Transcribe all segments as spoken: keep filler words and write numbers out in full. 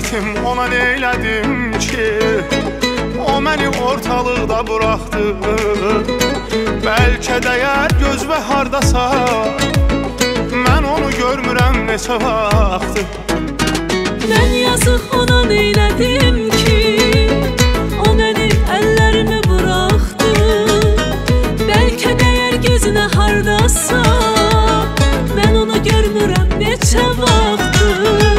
ettim, ona neylədim ki? O məni ortalıqda buraxdı. Bəlkə dəyər göz və hardasa, mən onu görmürəm neçə vaxtı. Mən yazıq ona neylədim ki? O məni əllərimi buraxdı. Bəlkə dəyər gözünə hardasa, mən onu görmürəm neçə vaxtı.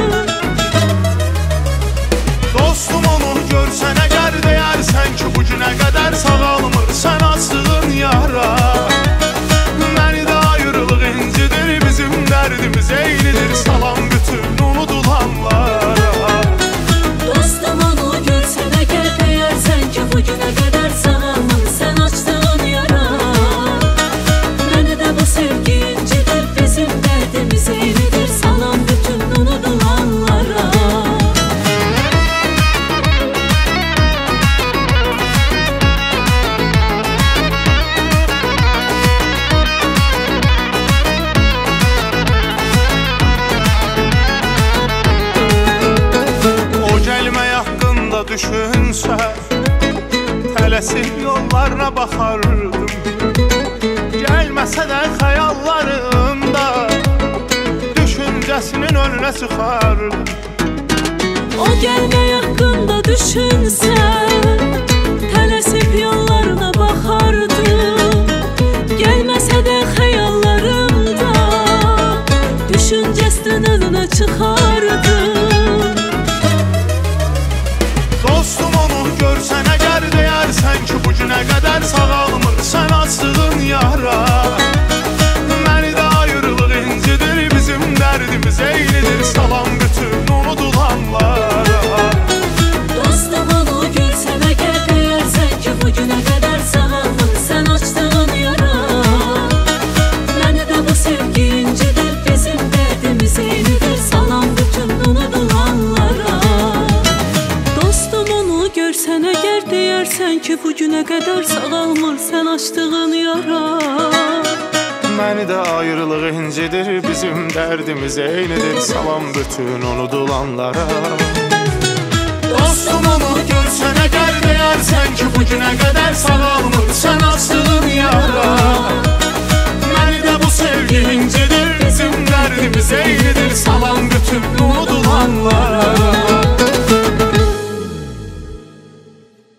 Dostum onu görsən əgər deyərsən ki, bu günə qədər sağalmır sən açdığın yara. Məni də ayrılıq incidir, bizim dərdimiz eynidir, salam bütün unudulanlara. Dostum onu görsən əgər deyərsən ki, bu günə qədər sağalmır sən açdığın yara. Məni də bu sevgi incidir, bizim dərdimiz eynidir, salam bütün unudulanlara. Düşünsə, tələsib yollarına baxardım. Gəlməsə də xəyallarımda düşüncəsinin önünə çıxardım. O gəlmək haqqında düşünsə, tələsib yollarına baxardım. Gəlməsə də xəyallarımda düşüncəsinin önünə çıxardım. Dostum onu görsən əgər deyərsən ki, bu günə qədər sağalmır sən açdığın yara. Məni də ayrılıq incidir, bizim dərdimiz eynidir, salam bütün unudulanlara. Dostum onu görsən əgər deyərsən ki, bu günə qədər sağalmır sən açdığın yara. Məni də bu sevgi incidir, bizim dərdimiz eynidir, salam bütün unudulanlara. Görsən əgər deyərsən ki, bu günə qədər sağalmır sən açdığın yara. Məni də ayrılıq incidir, bizim dərdimiz eynidir, salam bütün unudulanlara. Dostum onu görsən əgər deyərsən ki, bu günə qədər sağalmır sən açdığın yara. Məni də bu sevgi incidir, bizim dərdimiz eynidir, salam bütün unudulanlara.